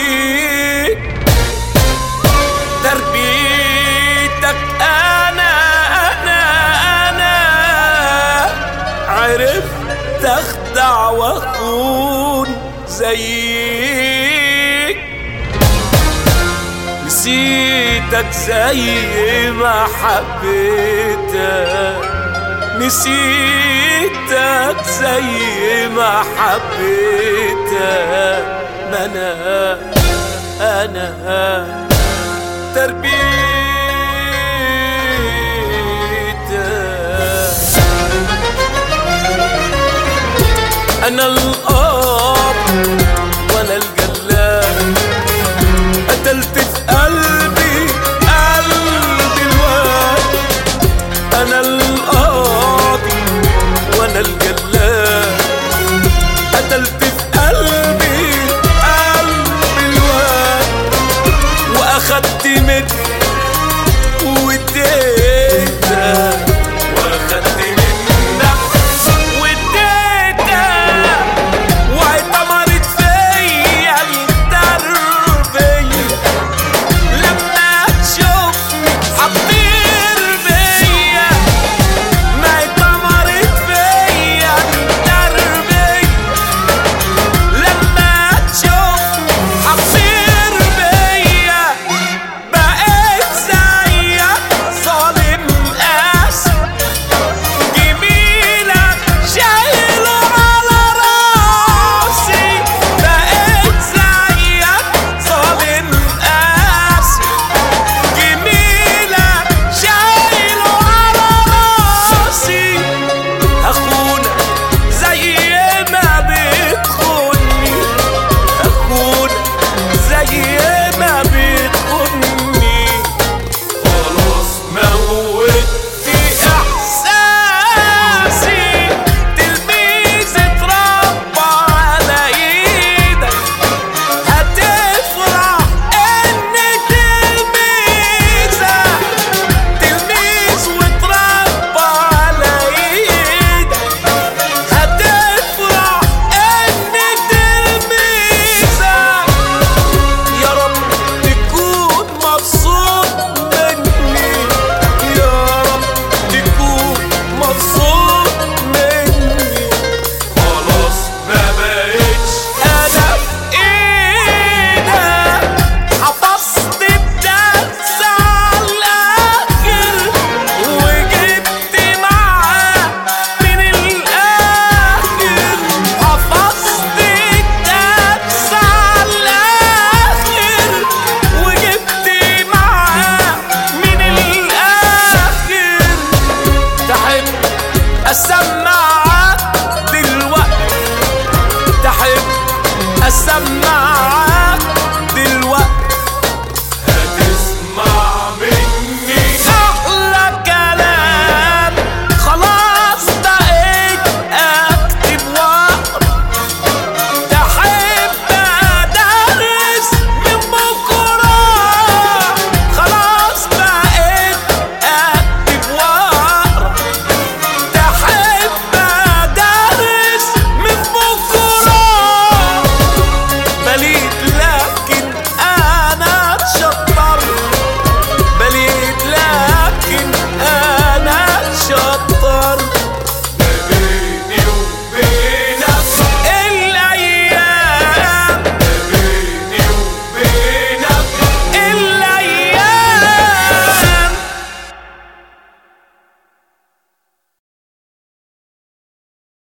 تربيتك أنا عرفت أخدع وأخون زيك، نسيتك زي ما حبيتك، نسيتك زي ما حبيتك. ما أنا تربيتك. أنا الأب وأنا الجلاد، قتلت في قلبي الواد. أنا القاضي وأنا الجلاد، قتلت في قلبي الواد. وأخدت منك واديتك، وأخدت منك واديتك، واعتمرت فيا التربية. لما تشوفني حطير بيا، ما اعتمرت فيا التربية. لما تشوفني حطير بيا، بقيت زيك ظالم قاسي، جميلك شايله على راسي. بقيت زيك ظالم قاسي، جميلك شايله على راسي. هخونك زي ما بتخوني، هخونك زي ما بتخوني. خلاص موتت إحساسي، تلميذ اتربى على إيدك، هتفرح إن تلميذك تلميذ واتربى على إيدك، هتفرح إن تلميذك. يا رب تكون مبسوط مني، يا رب تكون مبسوط مني. خلاص ما بقتش أنا في إيدك، حفظت الدرس على الآخر، وجبت معاه من الآخر. حفظت الدرس على الآخر، وجبت معاه من الآخر. تحب أسمع